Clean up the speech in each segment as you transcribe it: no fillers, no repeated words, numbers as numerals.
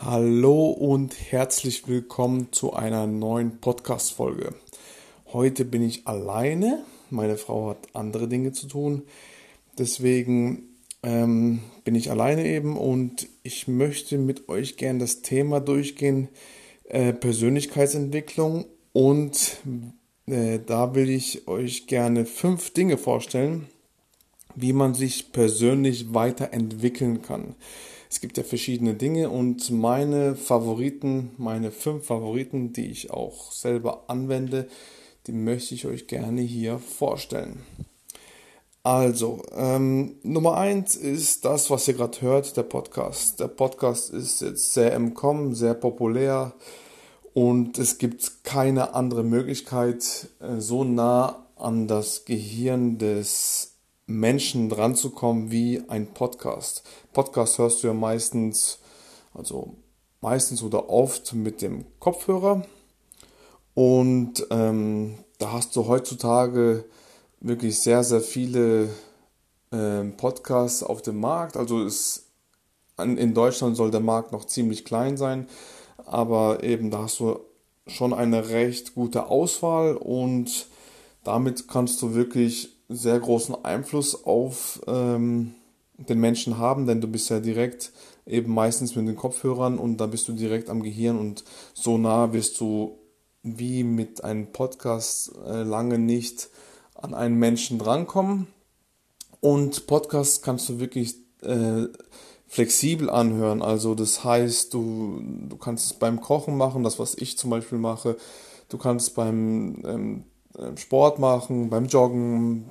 Hallo und herzlich willkommen zu einer neuen Podcast-Folge. Heute bin ich alleine. Meine Frau hat andere Dinge zu tun. Deswegen bin ich alleine eben und ich möchte mit euch gerne das Thema durchgehen, Persönlichkeitsentwicklung. Und da will ich euch gerne 5 Dinge vorstellen, wie man sich persönlich weiterentwickeln kann. Es gibt ja verschiedene Dinge und meine 5 Favoriten, die ich auch selber anwende, die möchte ich euch gerne hier vorstellen. Also, Nummer 1 ist das, was ihr gerade hört, der Podcast. Der Podcast ist jetzt sehr im Kommen, sehr populär und es gibt keine andere Möglichkeit, so nah an das Gehirn des Menschen dran zu kommen wie ein Podcast. Podcast hörst du ja meistens oder oft mit dem Kopfhörer und da hast du heutzutage wirklich sehr, sehr viele Podcasts auf dem Markt. In Deutschland soll der Markt noch ziemlich klein sein, aber eben da hast du schon eine recht gute Auswahl und damit kannst du wirklich sehr großen Einfluss auf den Menschen haben, denn du bist ja direkt eben meistens mit den Kopfhörern und da bist du direkt am Gehirn und so nah wirst du wie mit einem Podcast lange nicht an einen Menschen drankommen. Und Podcasts kannst du wirklich flexibel anhören. Also das heißt, du kannst es beim Kochen machen, das was ich zum Beispiel mache. Du kannst Sport machen, beim Joggen,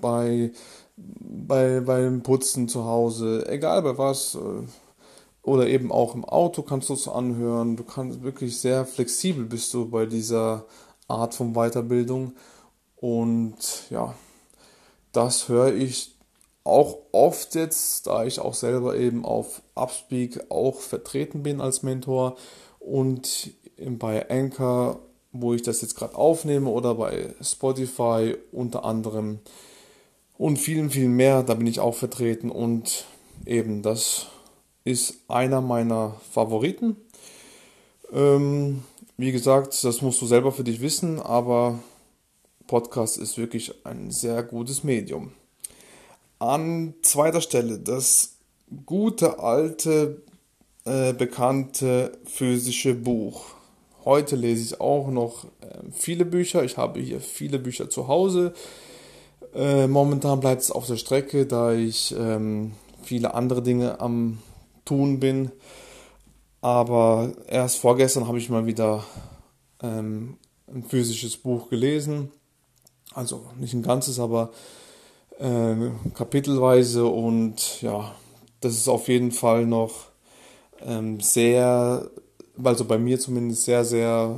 beim Putzen zu Hause, egal bei was. Oder eben auch im Auto kannst du es anhören. Du kannst wirklich sehr flexibel bist du bei dieser Art von Weiterbildung. Und ja, das höre ich auch oft jetzt, da ich auch selber eben auf Upspeak auch vertreten bin als Mentor und bei Anchor, wo ich das jetzt gerade aufnehme, oder bei Spotify unter anderem und vielen, vielen mehr, da bin ich auch vertreten und eben das ist einer meiner Favoriten. Wie gesagt, das musst du selber für dich wissen, aber Podcast ist wirklich ein sehr gutes Medium. An zweiter Stelle das gute alte bekannte physische Buch. Heute lese ich auch noch viele Bücher. Ich habe hier viele Bücher zu Hause. Momentan bleibt es auf der Strecke, da ich viele andere Dinge am Tun bin. Aber erst vorgestern habe ich mal wieder ein physisches Buch gelesen. Also nicht ein ganzes, aber kapitelweise und ja, das ist auf jeden Fall noch sehr, also bei mir zumindest sehr, sehr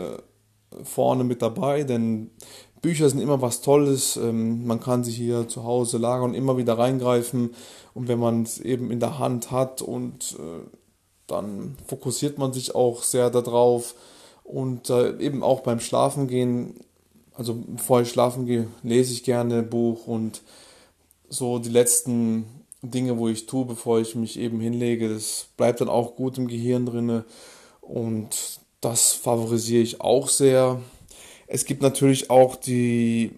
vorne mit dabei, denn Bücher sind immer was Tolles, man kann sich hier zu Hause lagern und immer wieder reingreifen und wenn man es eben in der Hand hat und dann fokussiert man sich auch sehr darauf und eben auch beim Schlafengehen, also bevor ich schlafen gehe, lese ich gerne ein Buch und so die letzten Dinge, wo ich tue, bevor ich mich eben hinlege, das bleibt dann auch gut im Gehirn drinne und das favorisiere ich auch sehr. Es gibt natürlich auch die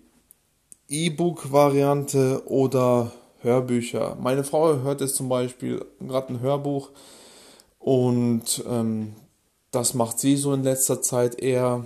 E-Book-Variante oder Hörbücher. Meine Frau hört jetzt zum Beispiel gerade ein Hörbuch und das macht sie so in letzter Zeit eher.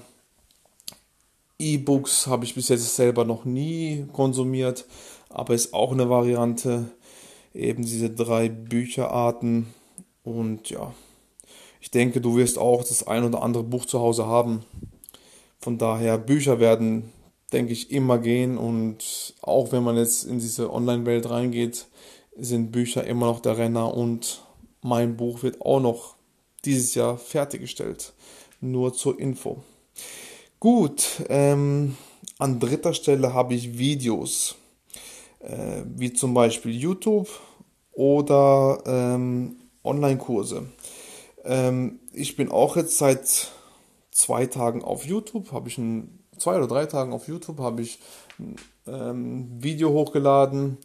E-Books habe ich bis jetzt selber noch nie konsumiert, aber ist auch eine Variante, eben diese 3 Bücherarten. Und ja, ich denke, du wirst auch das ein oder andere Buch zu Hause haben. Von daher, Bücher werden, denke ich, immer gehen. Und auch wenn man jetzt in diese Online-Welt reingeht, sind Bücher immer noch der Renner. Und mein Buch wird auch noch dieses Jahr fertiggestellt. Nur zur Info. Gut, an dritter Stelle habe ich Videos, wie zum Beispiel YouTube oder Online-Kurse. Ich bin auch jetzt seit 2 Tagen auf YouTube, 2 oder 3 Tagen auf YouTube habe ich ein Video hochgeladen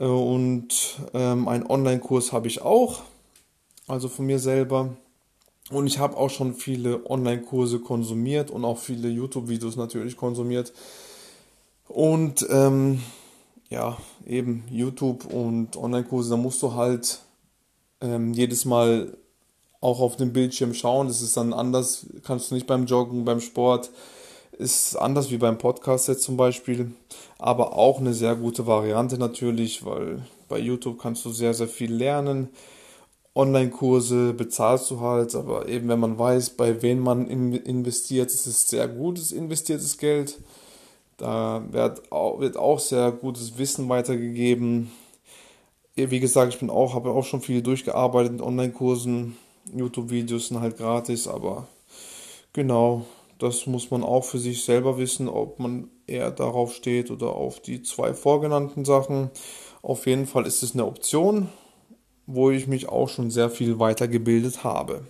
und einen Online-Kurs habe ich auch, also von mir selber. Und ich habe auch schon viele Online-Kurse konsumiert und auch viele YouTube-Videos natürlich konsumiert. Und ja, eben YouTube und Online-Kurse, da musst du halt jedes Mal auch auf dem Bildschirm schauen. Das ist dann anders, kannst du nicht beim Joggen, beim Sport. Ist anders wie beim Podcast jetzt zum Beispiel. Aber auch eine sehr gute Variante natürlich, weil bei YouTube kannst du sehr, sehr viel lernen. Online-Kurse bezahlst du halt, aber eben wenn man weiß, bei wem man investiert, ist es sehr gutes investiertes Geld. Da wird auch sehr gutes Wissen weitergegeben. Wie gesagt, habe auch schon viel durchgearbeitet mit Online-Kursen. YouTube-Videos sind halt gratis, aber genau, das muss man auch für sich selber wissen, ob man eher darauf steht oder auf die zwei vorgenannten Sachen. Auf jeden Fall ist es eine Option, wo ich mich auch schon sehr viel weitergebildet habe.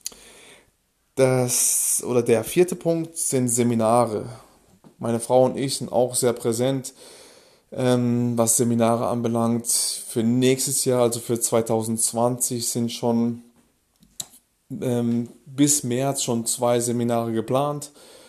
Der vierte Punkt sind Seminare. Meine Frau und ich sind auch sehr präsent, was Seminare anbelangt. Für nächstes Jahr, also für 2020, sind schon bis März schon 2 Seminare geplant.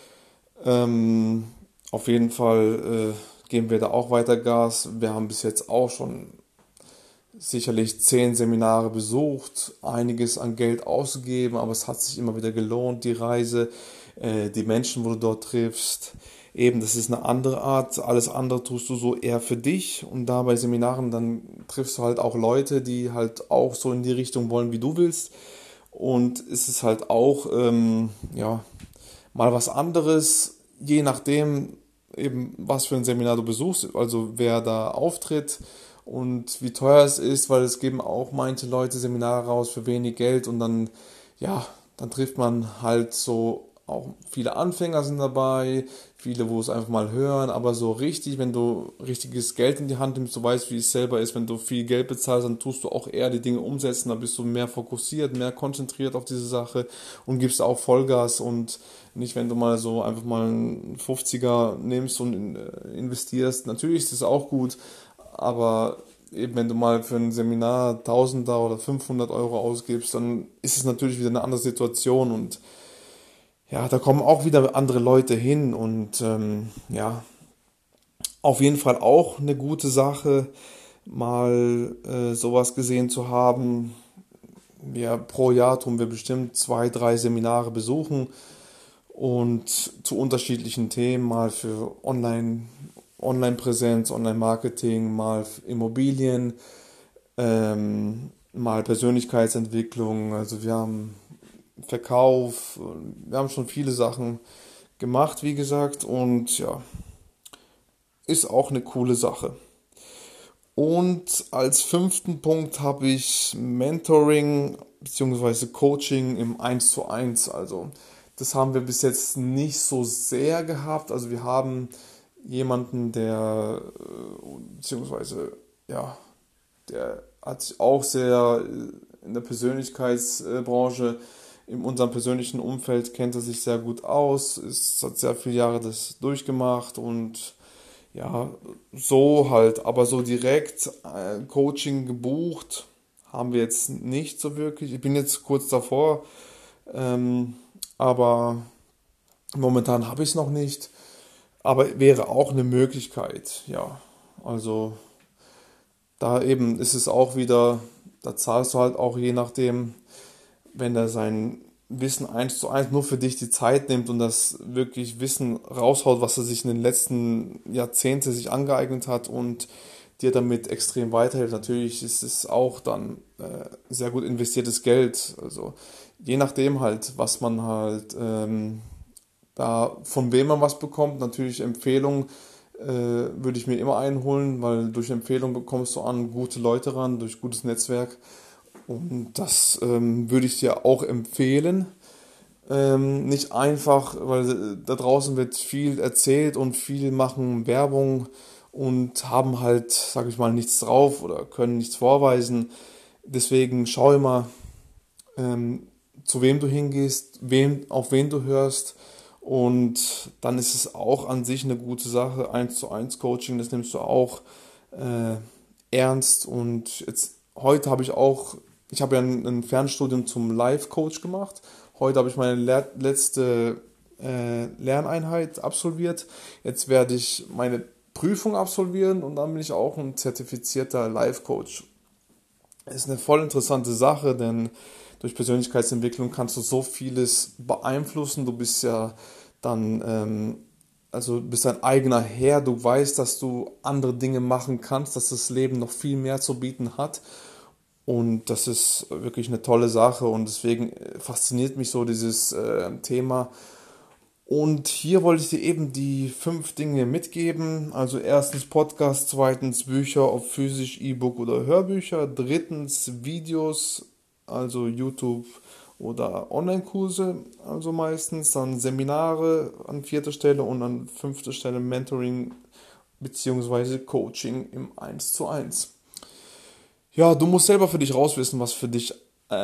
Auf jeden Fall geben wir da auch weiter Gas. Wir haben bis jetzt auch schon sicherlich 10 Seminare besucht, einiges an Geld ausgegeben, aber es hat sich immer wieder gelohnt, die Reise, die Menschen, wo du dort triffst. Eben, das ist eine andere Art. Alles andere tust du so eher für dich und da bei Seminaren, dann triffst du halt auch Leute, die halt auch so in die Richtung wollen, wie du willst. Und es ist halt auch, ja, mal was anderes, je nachdem eben, was für ein Seminar du besuchst, also wer da auftritt und wie teuer es ist, weil es geben auch manche Leute Seminare raus für wenig Geld und dann, ja, dann trifft man halt so, auch viele Anfänger sind dabei, viele, wo es einfach mal hören, aber so richtig, wenn du richtiges Geld in die Hand nimmst, du weißt, wie es selber ist, wenn du viel Geld bezahlst, dann tust du auch eher die Dinge umsetzen, da bist du mehr fokussiert, mehr konzentriert auf diese Sache und gibst auch Vollgas und nicht, wenn du mal so einfach mal einen 50er nimmst und investierst. Natürlich ist das auch gut, aber eben wenn du mal für ein Seminar Tausender oder 500 € ausgibst, dann ist es natürlich wieder eine andere Situation und ja, da kommen auch wieder andere Leute hin und ja, auf jeden Fall auch eine gute Sache, mal sowas gesehen zu haben. Ja, pro Jahr tun wir bestimmt 2, 3 Seminare besuchen und zu unterschiedlichen Themen, mal für Online-Präsenz, Online-Marketing, mal für Immobilien, mal Persönlichkeitsentwicklung. Also wir haben Verkauf, wir haben schon viele Sachen gemacht, wie gesagt, und ja, ist auch eine coole Sache. Und als fünften Punkt habe ich Mentoring bzw. Coaching im 1:1. Also das haben wir bis jetzt nicht so sehr gehabt. Also wir haben jemanden, beziehungsweise ja, der hat sich auch sehr in der Persönlichkeitsbranche, in unserem persönlichen Umfeld kennt er sich sehr gut aus, hat sehr viele Jahre das durchgemacht und ja, so halt, aber so direkt Coaching gebucht haben wir jetzt nicht so wirklich. Ich bin jetzt kurz davor, ähm, aber momentan habe ich es noch nicht. Aber wäre auch eine Möglichkeit, ja. Also da eben ist es auch wieder, da zahlst du halt auch je nachdem, wenn er sein Wissen 1:1 nur für dich die Zeit nimmt und das wirklich Wissen raushaut, was er sich in den letzten Jahrzehnten sich angeeignet hat und dir damit extrem weiterhilft. Natürlich ist es auch dann sehr gut investiertes Geld. Also je nachdem halt, was man halt da von wem man was bekommt. Natürlich Empfehlungen würde ich mir immer einholen, weil durch Empfehlung bekommst du an gute Leute ran, durch gutes Netzwerk. Und das würde ich dir auch empfehlen. Nicht einfach, weil da draußen wird viel erzählt und viel machen Werbung und haben halt, sag ich mal, nichts drauf oder können nichts vorweisen. Deswegen schau immer, zu wem du hingehst, auf wen du hörst. Und dann ist es auch an sich eine gute Sache. 1:1 Coaching, das nimmst du auch äh, ernst. Und jetzt heute habe ich auch, ich habe ja ein Fernstudium zum Life-Coach gemacht Heute habe ich meine letzte Lerneinheit absolviert. Jetzt werde ich meine Prüfung absolvieren und dann bin ich auch ein zertifizierter Life Coach. Ist eine voll interessante Sache, denn durch Persönlichkeitsentwicklung kannst du so vieles beeinflussen. Du bist ja dann, also bist ein eigener Herr. Du weißt, dass du andere Dinge machen kannst, dass das Leben noch viel mehr zu bieten hat. Und das ist wirklich eine tolle Sache und deswegen fasziniert mich so dieses Thema. Und hier wollte ich dir eben die 5 Dinge mitgeben. Also erstens Podcast, zweitens Bücher, ob physisch, E-Book oder Hörbücher. Drittens Videos, also YouTube oder Online-Kurse, also meistens. Dann Seminare an 4. Stelle und an 5. Stelle Mentoring bzw. Coaching im 1:1. Ja, du musst selber für dich rauswissen, was für dich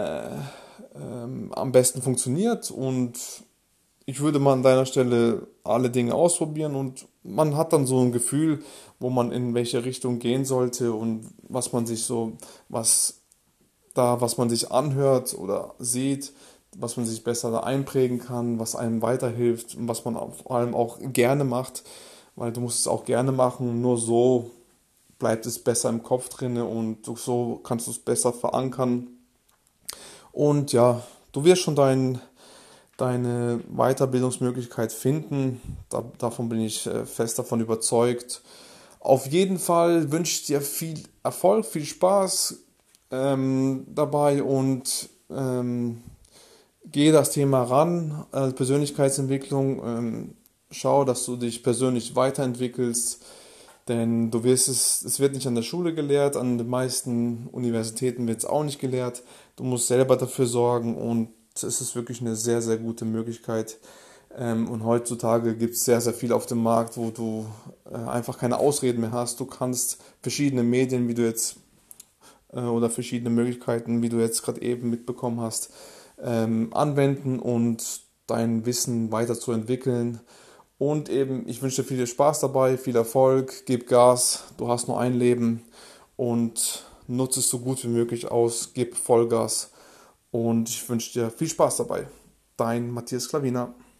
am besten funktioniert und ich würde mal an deiner Stelle alle Dinge ausprobieren und man hat dann so ein Gefühl, wo man in welche Richtung gehen sollte und was man sich so, was man sich anhört oder sieht, was man sich besser da einprägen kann, was einem weiterhilft und was man vor allem auch gerne macht, weil du musst es auch gerne machen, nur so bleibt es besser im Kopf drinne und so kannst du es besser verankern. Und ja, du wirst schon deine Weiterbildungsmöglichkeit finden. Davon bin ich fest davon überzeugt. Auf jeden Fall wünsche ich dir viel Erfolg, viel Spaß dabei und gehe das Thema ran, Persönlichkeitsentwicklung. Schau, dass du dich persönlich weiterentwickelst, denn es wird nicht an der Schule gelehrt, an den meisten Universitäten wird es auch nicht gelehrt. Du musst selber dafür sorgen und es ist wirklich eine sehr, sehr gute Möglichkeit. Und heutzutage gibt es sehr, sehr viel auf dem Markt, wo du einfach keine Ausreden mehr hast. Du kannst verschiedene Medien, wie du jetzt, oder verschiedene Möglichkeiten, wie du jetzt gerade eben mitbekommen hast, anwenden und dein Wissen weiterzuentwickeln. Und eben, ich wünsche dir viel Spaß dabei, viel Erfolg, gib Gas, du hast nur ein Leben und nutze es so gut wie möglich aus, gib Vollgas und ich wünsche dir viel Spaß dabei. Dein Matthias Klavina.